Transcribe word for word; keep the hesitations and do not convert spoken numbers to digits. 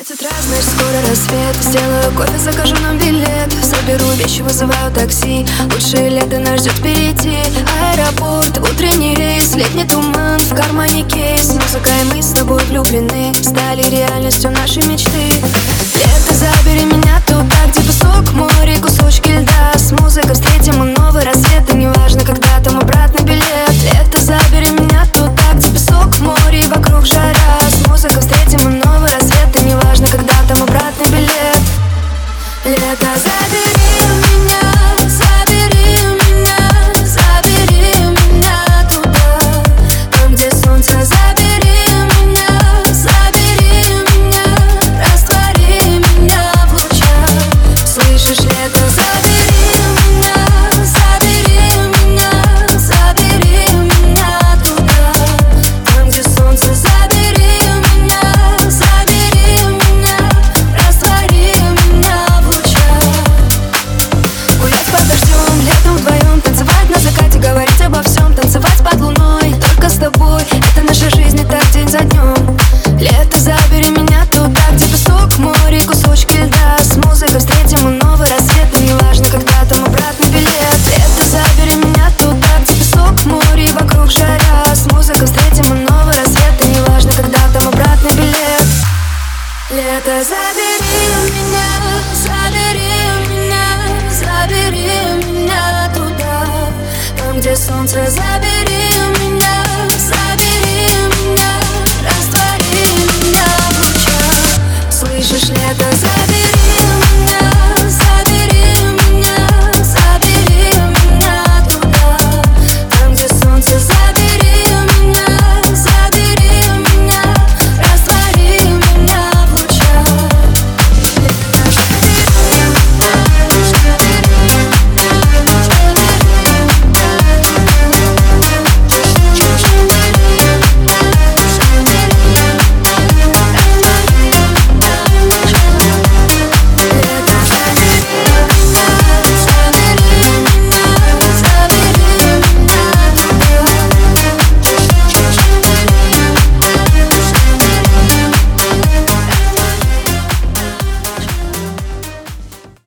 Двадцать раз, значит скоро рассвет. Сделаю кофе, закажу нам билет. Соберу вещи, вызываю такси. Лучшее лето нас ждет впереди. Аэропорт, утренний рейс, летний туман, в кармане кейс. Музыка и мы с тобой влюблены, стали реальностью нашей мечты. Лето, забери меня туда, где песок, море, кусочки льда. С музыкой встретим мы новый рассвет, и неважно, когда там обратный билет. Лето, забери меня туда, где песок, море, и вокруг жара. С музыкой встретим мы новый рассвет, и неважно, когда там обратный билет. Лето, забери меня, забери меня, забери меня туда, там, где солнце, забери меня, забери меня, раствори меня в лучах. Слышишь, лето, забери меня, забери меня, забери меня туда, там, где солнце, забери меня, забери меня, раствори меня в лучах. Гулять под дождем, летом вдвоем, танцевать на закате, говорить обо всем, танцевать под луной, только с тобой. Это наша жизнь, и так день за днем. Лето, забери меня туда, где песок, море, кусочки льда. С музыкой встретим мы новый рассвет, и неважно, когда там обратный билет. Лето, забери меня туда, где песок, море, и вокруг жара. С музыкой встретим мы новый рассвет, и неважно, когда там обратный билет. Лето, забери меня, забери меня, забери меня туда, там, где солнце, забери меня, забери меня, раствори меня в лучах. Слышишь, лето, забери